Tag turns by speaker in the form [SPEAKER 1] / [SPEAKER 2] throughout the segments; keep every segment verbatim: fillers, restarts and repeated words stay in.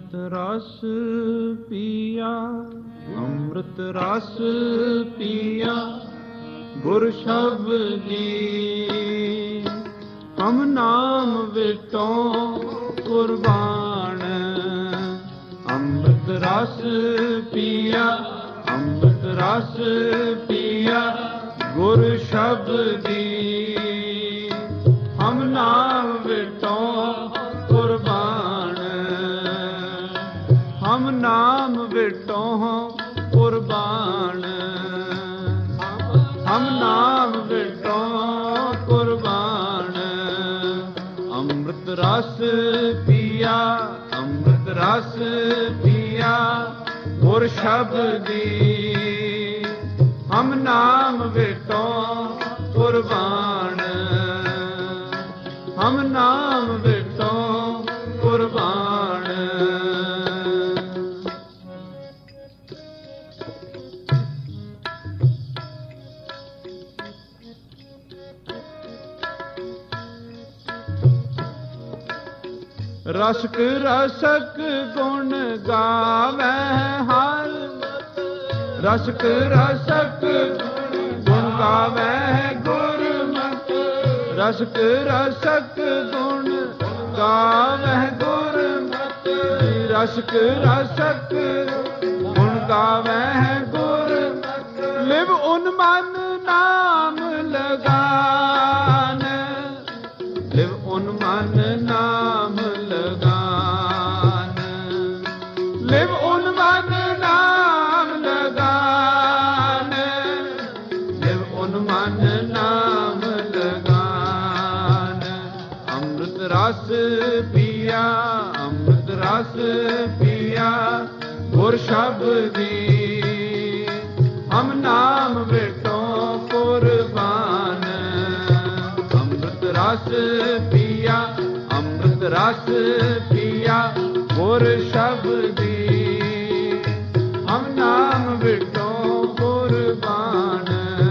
[SPEAKER 1] ਅੰਮ੍ਰਿਤ ਰਸ ਪੀਆ, ਅੰਮ੍ਰਿਤ ਰਸ ਪੀਆ ਗੁਰ ਸ਼ਬਦੀ। ਹਮ ਨਾਮ ਵਿਟੋਂ ਕੁਰਬਾਨ, ਅੰਮ੍ਰਿਤ ਰਸ ਪੀਆ, ਅੰਮ੍ਰਿਤ ਰਸ ਪੀਆ ਗੁਰ ਸ਼ਬਦੀ। ਹਮ ਨਾਮ ਵਿਟੋਂ ਕੁਰਬਾਨ, ਹਮ ਨਾਮ ਵਿਟੋਂ ਕੁਰਬਾਨ, ਹਮ ਨਾਮ ਵਿਟੋਂ ਕੁਰਬਾਨ। ਅੰਮ੍ਰਿਤ ਰਸ ਪੀਆ, ਅੰਮ੍ਰਿਤ ਰਸ ਪੀਆ ਗੁਰ ਸ਼ਬਦੀ। ਹਮ ਨਾਮ ਵਿਟੋਂ ਕੁਰਬਾਨ, ਹਮ ਨਾਮ ਵਿਟੋਂ ਕੁਰਬਾਨ। ਰਸਕ ਰਸਕ ਗੁਣ ਗਾਵੈ ਹਰ, ਰਸਕ ਰਸਕ ਗੁਣ ਗਾਵੈ ਗੁਰਮਤਿ। ਰਸਕ ਰਸਕ ਗੁਣ ਗਾਵੈ ਗੁਰਮਤਿ, ਰਸਕ ਰਸਕ ਗੁਣ ਗਾਵੈ ਗੁਰਮਤਿ। ਲਿਵ ਉਨ ਮਨ ਨਾਮ ਲਗਾਨ, ਲਿਵ ਉਨ ਮਨ ਨਾਮ ਲਗਾਨ, ਲਿਵ ਉਨ ਮਨ ਨਾਮ ਲਗਾਨ, ਲਿਵ ਉਨ ਮਨ ਨਾਮ ਲਗਾਨ। ਅੰਮ੍ਰਿਤ ਰਸ ਪੀਆ, ਅੰਮ੍ਰਿਤ ਰਸ ਪੀਆ ਗੁਰ ਸ਼ਬਦੀ। ਹਮ ਨਾਮ ਵਿਟੋਂ ਕੁਰਬਾਨ, ਅੰਮ੍ਰਿਤ ਰਸ ਪੀਆ, ਅੰਮ੍ਰਿਤ ਰਸ ਪੀਆ ਗੁਰ ਸ਼ਬਦੀ। ਹਮ ਨਾਮ ਵਿਟੋਂ ਕੁਰਬਾਨ।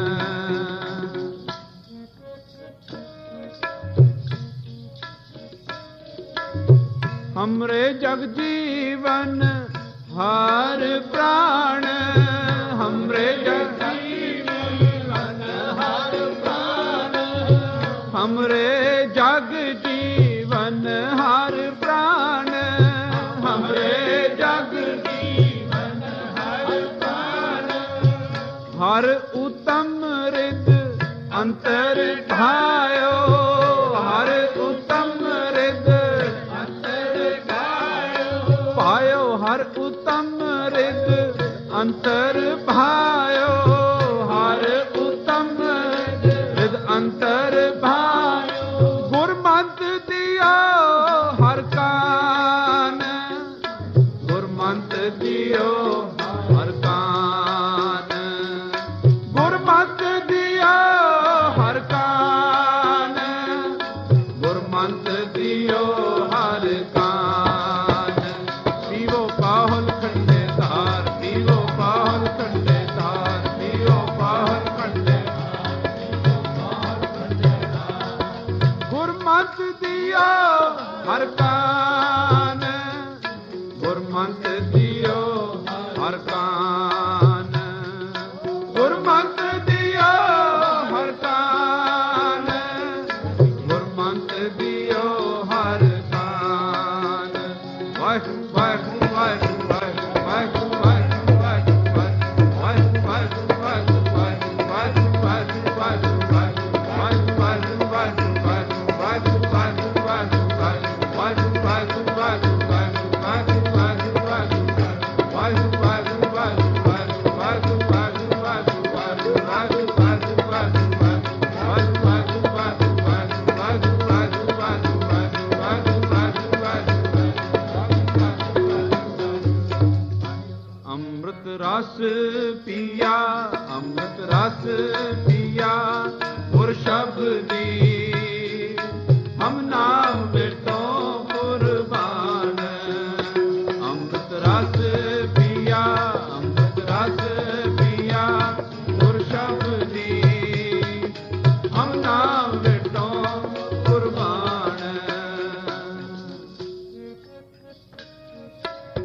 [SPEAKER 1] ਹਮਰੇ ਜਗ ਜੀਵਨ ਹਰ ਪ੍ਰਾਣ, ਹਮਰੇ ਜਗ ਜੀਵਨ ਹਰ ਪ੍ਰਾਣ, ਹਮਰੇ ਜਗ ਜੀਵਨ ਹਰ ਪ੍ਰਾਣ, ਹਮਰੇ ਜਗ ਜੀਵਨ ਹਰ ਪ੍ਰਾਣ। ਹਰ ਉਤਮ ਰਿਦ ਅੰਤਰ ਢਾਇਓ, ਹਰ ਉਤਮ ਰਿਦ ਅੰਤਰ ਢਾਇਓ, ਭਾਇਓ ਹਰ ਉਤਮ ਰਿਦ ਅੰਤਰ ਭਾਇਓ, ਹਰ ਉਤਮ ਰਿਦ ਅੰਤਰ ਭਾਇਓ। ਗੁਰਮਤਿ ਦਿਓ ਹਰ ਕਾਨ, ਗੁਰਮਤਿ ਦਿਓ ਹਰ ਕਾਨ, ਗੁਰਮਤਿ ਦਿਓ ਹਰ ਕਾਨ, ਗੁਰਮਤਿ ਦਿਓ ਹਰ ਕਾਨ। ਪੀਵੋ ਪਾਹੁਲ ਖੰਡੇ ਧਾਰ, ਪੀਵੋ ਪਾਹੁਲ ਖੰਡੇ ਧਾਰ, ਪੀਵੋ ਪਾਹੁਲ ਖੰਡੇ ਧਾਰ। ਗੁਰਮਤਿ ਦਿਓ ਹਰ ਕਾਨ, ਗੁਰਮਤਿ ਦਿਓ ਹਰ ਕਾਨ, ਗੁਰਮਤਿ ਦਿਓ ਹਰ ਕਾਨ, ਗੁਰਮਤਿ ਦਿਓ ਹਰ ਕਾਨ। ਵਾਹਿਗੁਰੂ ਵਾਹਿਗੁਰੂ ਵਾਹਿਗੁਰੂ ਵਾਹਿਗੁਰੂ ਵਾਹਿਗੁਰੂ ਵਾਹਿਗੁਰੂ ਵਾਹਿਗੁਰੂ ਵਾਹਿਗੁਰੂ ਵਾਹਿਗੁਰੂ ਅੰਮ੍ਰਿਤ ਰਸ ਪੀਆ, ਅੰਮ੍ਰਿਤ ਰਸ ਪੀਆ ਗੁਰ ਸ਼ਬਦੀ। ਹਮ ਨਾਮ ਵਿਟੋਂ ਕੁਰਬਾਨ, ਅੰਮ੍ਰਿਤ ਰਸ ਪੀਆ, ਅੰਮ੍ਰਿਤ ਰਸ ਪੀਆ ਗੁਰ ਸ਼ਬਦੀ। ਹਮ ਨਾਮ ਵਿਟੋਂ ਕੁਰਬਾਨ।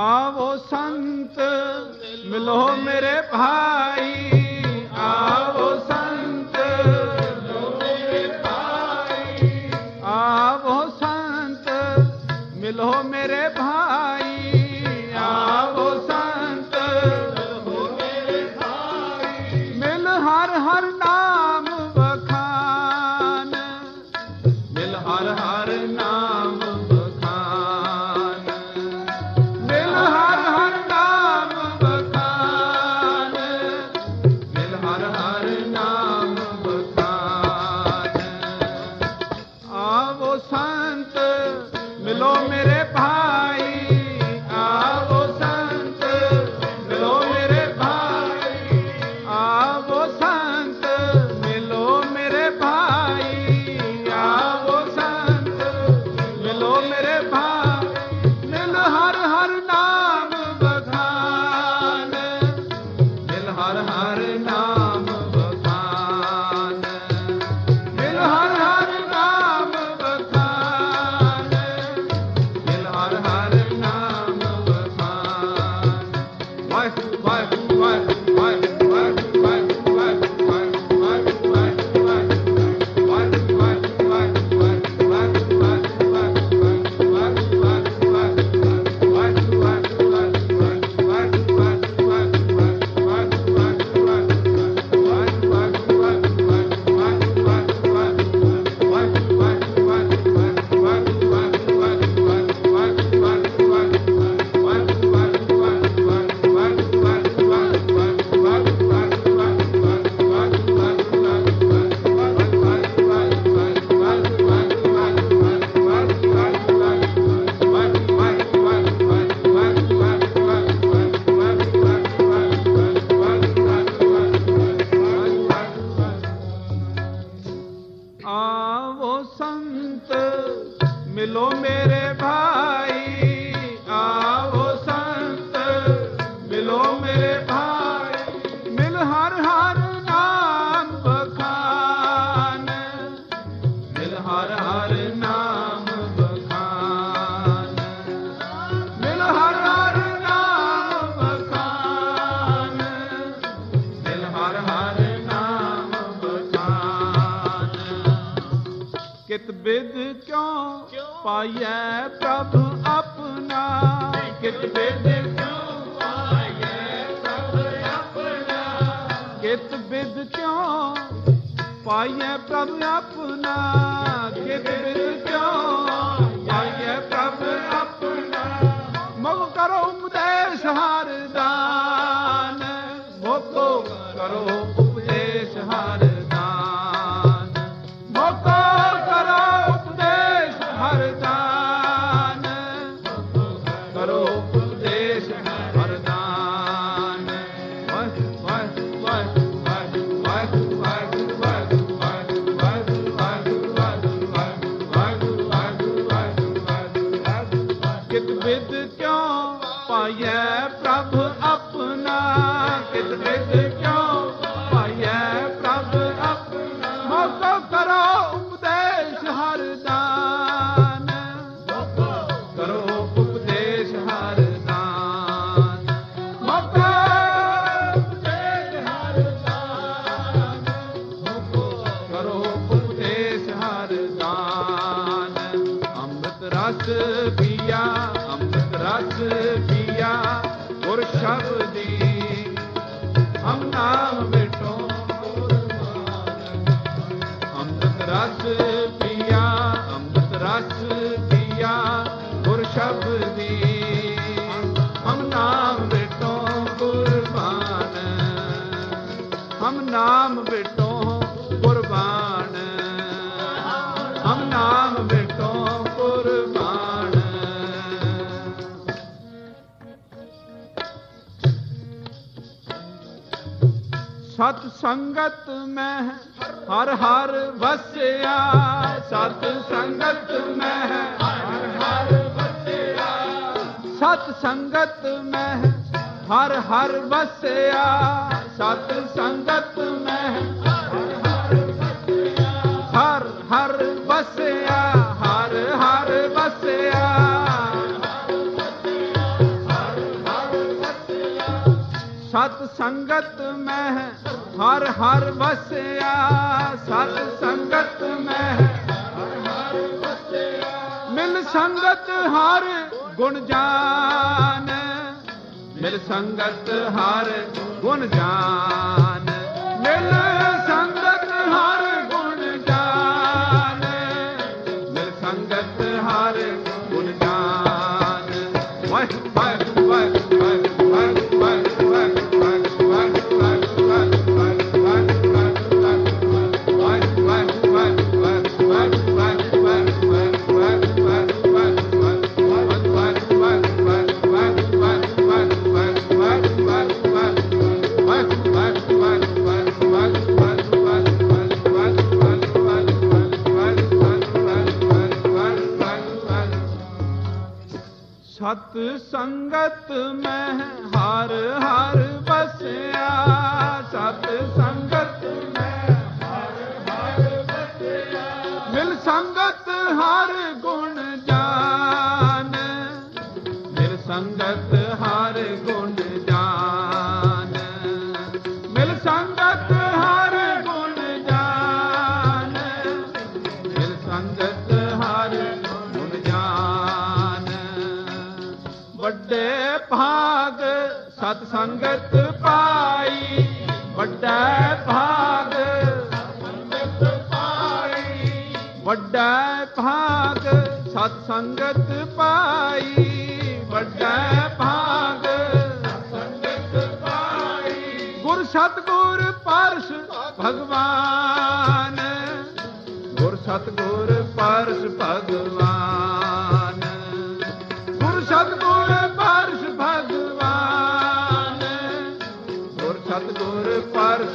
[SPEAKER 1] आवो संत मिलो मेरे भाई, आवो संत मिलो मेरे भाई, आवो संत मिलो मेरे भाई, आवो संत मिलो मेरे भाई। मिल हर हर नाम बखान, मिल हर हर नाम बखान, मिल हर हर नाम बखान, मिल हर हर नाम बखान। आवो संत मिलो मेरे भाई, आवो संत मिलो मेरे भाई, आवो संत मिलो मेरे भाई, आवो संत मिलो मेरे भाई। मिल हर हर नाम बखान, मिल हर हर नाम बखान, मिल हर हर नाम बखान, मिल हर हर नाम बखान। वाहिगुरू वाहिगुरू वाहिगुरू वाहिगुरू वाहिगुरू वाहिगुरू वाहिगुरू वाहिगुरू वाहिगुरू वाहिगुरू वाहिगुरू वाहिगुरू आवो संत मिलो मेरे भाई, आवो संत मिलो मेरे भाई। मिल हर हर नाम बखान, मिल हर हर नाम बखान, मिल हर हर नाम बखान, मिल हर हर नाम बखान। कित बिद क्यों पाइए प्रभु अपना, कित बिद क्यों पाइए प्रभु अपना, कित बिद क्यों पाइए प्रभु अपना, कित बिद क्यों पाइए प्रभु अपना। मुख करो उपदेश हर दान, मुख करो उपदेश हर दान, मुख करो उपदेश हर दान, करो उपदेश हर दान। वाहिगुरू वाहिगुरू वाहिगुरू वाहिगुरू वाहिगुरू वाहिगुरू वाहिगुरू वाहिगुरू वाहिगुरू वाहिगुरू वाहिगुरू वाहिगुरू वाहिगुरू वाहिगुरू वाहिगुरू। कित बिद क्यों पाइए प्रभु अपना, कित बिद क्यों पाइए प्रभु अपना। मुख करो उपदेश हर दान, करो उपदेश हर दान, मुख उपदेश हर दान, करो उपदेश हर दान। अमृत रस पिया, अमृत रस पिया गुर शब्दी, हम नाम बिटो अमृत रस पिया, अमृत रस पिया गुर शब्दी, हम नाम बिटो कुर्बान, हम नाम बिटो कुर्बान, हम नाम बिटो कुर्बान। सत संगत में हर हर वसिया, सत संगत में हर हर वसिया, सत संगत में हर हर वसिया, सत संगत में हर हर वसिया, हर हर वसिया, हर हर वसिया, हर ਸਤ ਸੰਗਤ ਮੈਂ ਹਰ ਹਰ ਵਸਿਆ, ਸਤ ਸੰਗਤ ਮੈਂ ਹਰ ਹਰ ਵਸਿਆ। ਮਿਲ ਸੰਗਤ ਹਰ ਗੁਣ ਜਾਨ, ਮਿਲ ਸੰਗਤ ਹਰ ਗੁਣ ਜਾਨ, ਮਿਲ ਸੰਗਤ ਹਰ ਗੁਣ ਜਾਨ, ਮਿਲ ਸੰਗਤ ਹਰ ਗੁਣ ਜਾਨ। ਵਾਹਿਗੁਰੂ ਵਾਹਿਗੁਰੂ ਵਾਹਿਗੁਰੂ ਵਾਹਿਗੁਰੂ ਵਾਹਿਗੁਰੂ ਵਾਹਿਗੁਰੂ ਸਤ ਸੰਗਤ ਮੈਂ ਹਰ ਹਰ ਵਸਿਆ, ਸਤ ਸੰਗਤ ਮੈਂ ਹਰ ਹਰ ਵਸਿਆ। ਮਿਲ ਸੰਗਤ ਹਰ ਗੁਣ ਜਾਨ, ਮਿਲ ਸੰਗਤ ਹਰ ਗੁਣ ਜਾਨ, ਮਿਲ ਸੰਗਤ ਹਰ ਗੁਣ ਜਾਨ, ਮਿਲ ਸੰਗਤ ਹਰ ਗੁਣ ਜਾਨ। ਵੱਡੇ ਭਾਗ ਸਤ ਸੰਗਤ ਪਾਈ, ਵੱਡਾ ਭਾਗ ਸੰਗਤ ਪਾਈ, ਵੱਡਾ ਭਾਗ ਸਤ ਸੰਗਤ ਪਾਈ, ਵੱਡਾ ਭਾਗ ਸੰਗਤ ਪਾਈ। ਗੁਰ ਸਤਿਗੁਰ ਪਰਸ ਭਗਵਾਨ, ਗੁਰ ਸਤਿਗੁਰ ਪਰਸ ਭਗਵਾਨ, ਗੁਰ ਸਤਿਗੁਰ ਪਰਸ ਭਗਵਾਨ, ਗੁਰ ਸਤਿਗੁਰ ਪਰਸ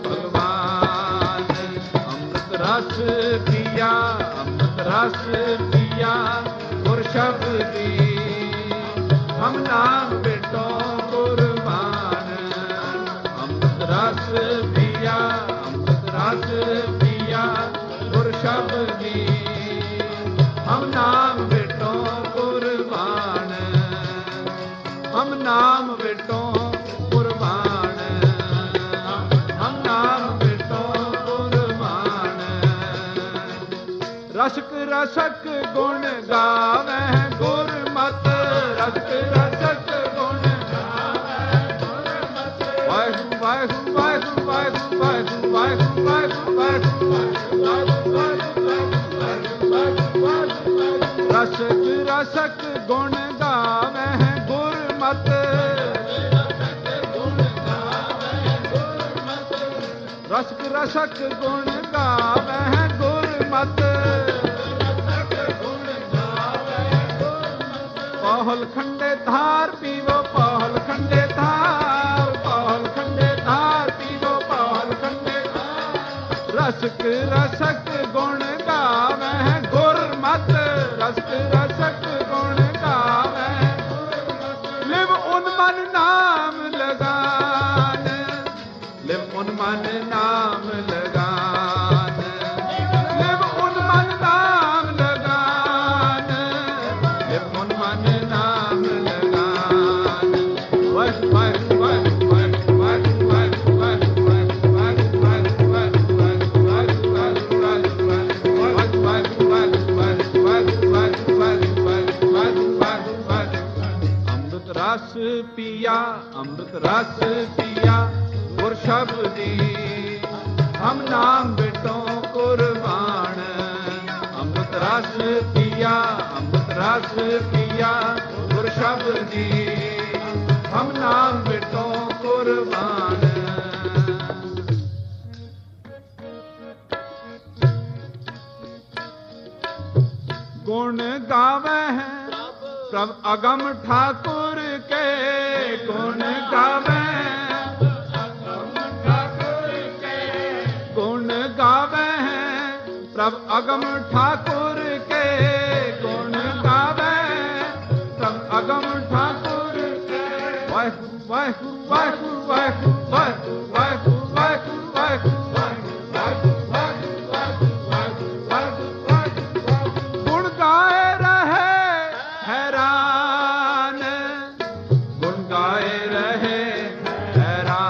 [SPEAKER 1] ਭਗਵਾਨ। ਅੰਮ੍ਰਿਤ ਰਸ ਪੀਆ, ਅੰਮ੍ਰਿਤ ਰਸ ਪੀਆ ਗੁਰ ਸ਼ਬਦੀ, ਹਮ ਨਾਮ ਬੇਟੋ ਕੁਰਬਾਨ। ਅੰਮ੍ਰਿਤ ਰਸ ਪੀਆ, ਅੰਮ੍ਰਿਤ ਰਸ ਪੀਆ ਗੁਰ ਸ਼ਬਦੀ, ਹਮ ਨਾਮ ਬੇਟੋ ਕੁਰਬਾਨ, ਹਮ ਨਾਮ ਬੇਟੋ ਕੁਰਬਾਨ, ਹਮ ਨਾਮ ਬੇਟੋ ਕੁਰਬਾਨ। ਰਸਕ ਰਸਕ ਗੁਣ ਗਾਵੇ ਗੁਰਮਤਿ, ਰਸਕ ਰਸਕ ਗੁਣ ਗਾਵੇ ਗੁਰਮਤਿ। ਵਾਹਿਗੁਰੂ ਵਾਹਿਗੁਰੂ ਵਾਹਿਗੁਰੂ ਵਾਹਿਗੁਰੂ ਵਾਹਿਗੁਰੂ ਵਾਹਿਗੁਰੂ ਵਾਹਿਗੁਰੂ ਵਾਹਿਗੁਰੂ। ਰਸਕ ਰਸਕ ਗੁਣ ਗਾਵੇ ਗੁਰਮਤਿ, ਰਸਕ ਰਸਕ ਗੁਣ ਗਾਵੇ ਗੁਰਮਤਿ। ਪਹਲ ਖੰਡੇ ਧਾਰ ਪੀਵੋ, ਪਹਲ ਖੰਡੇ ਧਾਰ, ਪਹਲ ਖੰਡੇ ਧਾਰ ਪੀਵੋ, ਪਹਲ ਖੰਡੇ ਧਾਰ। ਰਸਕ ਰਸਕ ਗੁਣ ਗਾਵੇ ਗੁਰਮਤਿ, ਰਸਕ ਰਸਕ ਗੁਣ ਗਾਵੇ ਗੁਰਮਤਿ। ਲਿਵ ਉਨ ਮਨ ਨਾਮ ਲਗਾਨ, ਲਿਵ ਉਨ ਮਨ ਨਾਮ ਲਗਾਨ, ਲਿਵ ਉਨ ਮਨ ਨਾਮ ਲਗਾਨ, ਲਿਵ ਉਨ ਮਨ ਨਾਮ ਲਗਾਨ। ਵਾਹਿਗੁਰੂ ਵਾਹਿਗੁਰੂ ਵਾਹਿਗੁਰੂ ਵਾਹਿਗੁਰੂ ਵਾਹਿਗੁਰੂ ਵਾਹਿਗੁਰੂ ਵਾਹਿਗੁਰੂ ਵਾਹਿਗੁਰੂ ਅੰਮ੍ਰਿਤ ਰਸ ਪੀਆ, ਅੰਮ੍ਰਿਤ ਰਸ ਪੀਆ ਗੁਰ ਸ਼ਬਦੀ, ਹਮ ਨਾਮ ਬੇਟੋ ਕੁਰਬਾਨ। ਅੰਮ੍ਰਿਤ ਰਸ ਪੀਆ, ਅੰਮ੍ਰਿਤ ਰਸ ਪੀਆ ਗੁਰ ਸ਼ਬਦੀ, ਹਮ ਨਾਮ ਬੇਟੋ ਕੁਰਬਾਨ। ਗੁਣ ਗਾਵੇ ਹੈ ਪ੍ਰਭ ਅਗਮ ਠਾकुर के, गुण गावे अगम ठाकुर के, गुण गावे प्रभ अगम ठाकुर के, गुण गावे प्रभ अगम ठाकुर के। वाहिगुरु वाहिगुरु वाहिगुरु वाहिगुरु वाहिगुरु वाहिगुरु वाहिगुरु गुण गाए रहे हैरान, गुण गाए रहे हैरान।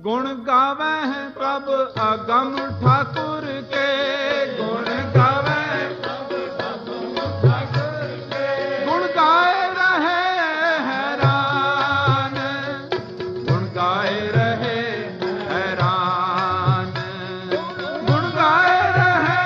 [SPEAKER 1] गुण गावे हैं प्रभ अगम ठाकुर के, गुण गावे गुण गाए रहे हैरान, गुण गाए रहे हैरान, गुण गाए रहे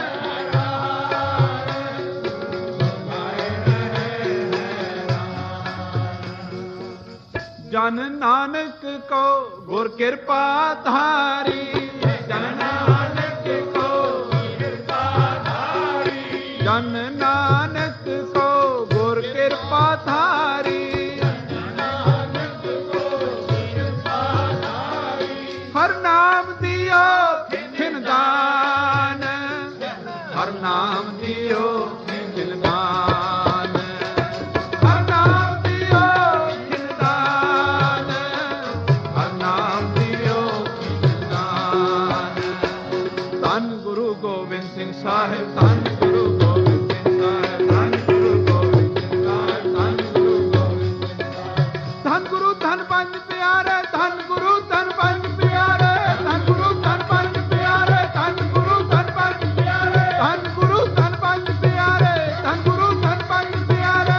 [SPEAKER 1] जन नानक को गुर कृपा धारी, जन नानक को कृपा धारी, जन नानक को गुर कृपा धारी, नानक को कृपा धारी, हर नाम दियो खिन दान, हर नाम दियो खिन दान, हर नाम दियो खिन दान, हर नाम दियो खिन दान। धन गुरु गोबिंद सिंह साहिब, धन गुरु गोबिंद सिंह साहिब, धन गुरु गोबिंद सिंह साहिब, धन गुरु गोबिंद सिंह साहिब। धन गुरु धन पंज प्यारे, धन गुरु धन पंज प्यारे, धन गुरु धन पंज प्यारे, धन गुरु धन पंज प्यारे, धन गुरु धन पंज प्यारे, धन गुरु धन पंज प्यारे,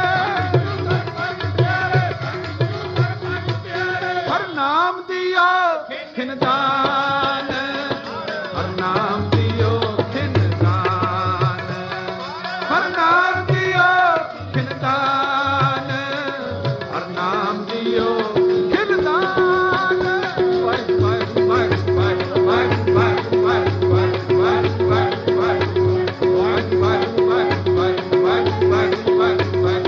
[SPEAKER 1] हर नाम दियो खिन दान, हर नाम दियो खिन दान, हर नाम दियो खिन दान, हर नाम दियो खिन दान। वाह वाह वाह वाह वाह वाह वाह वाह वाह वाह वाह वाह वाह वाह वाह वाह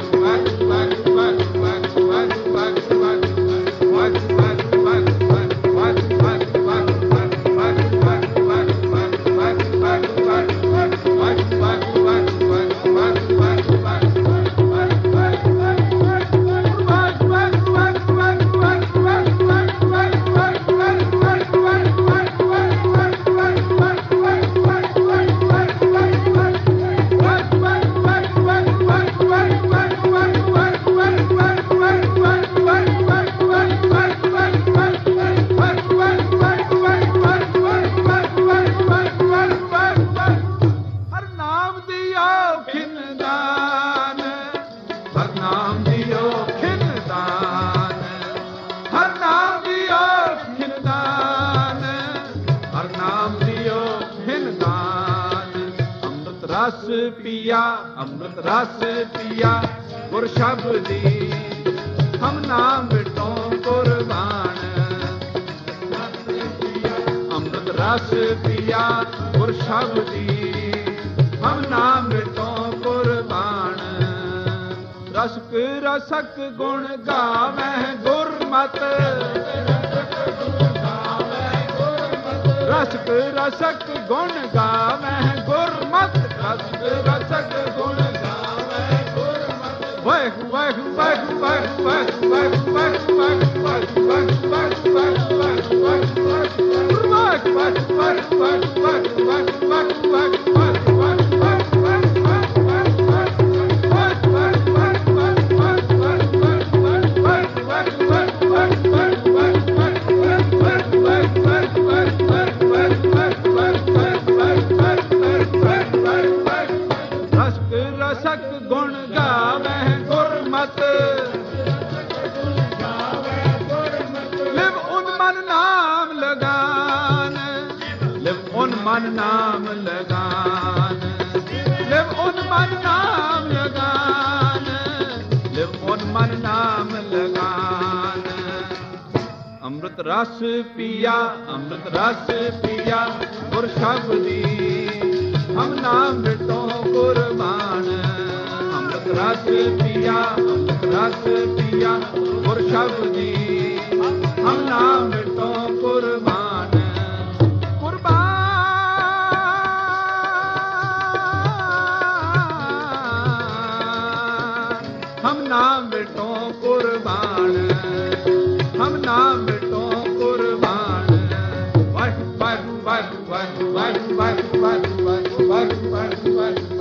[SPEAKER 1] रस पिया अमृत रस पिया गुर शब्दी हम नाम बिटो कुर्बान। अमृत रस पिया गुर शब्दी हम नाम बिटो कुर्बान। रसक रसक गुण गावे गुरमत, रसक रसक गुण गावे गुरमत, रसक रसक गुण गावे गुरमत। वाह वाह वाह वाह वाह वाह वाह वाह वाह वाह वाह वाह वाह वाह वाह रसक गुण गावे गुरमत। लिव उन मन नाम लगान, लिव उन मन नाम लगान, लिव उन मन नाम लगान, लिव उन मन नाम लगान। अमृत रस पिया अमृत रस पिया गुर शब्दी हम नाम बिटो कुर्बान। अमृत रस पिया अमृत रस पिया गुर शब्दी हम नाम बिटो कुर्बान। कुर्बान हम नाम बिटो कुर्बान, हम नाम बिटो कुर्बान। वाह वाह वाह वाह वाह वाह वाह वाह वाह वाह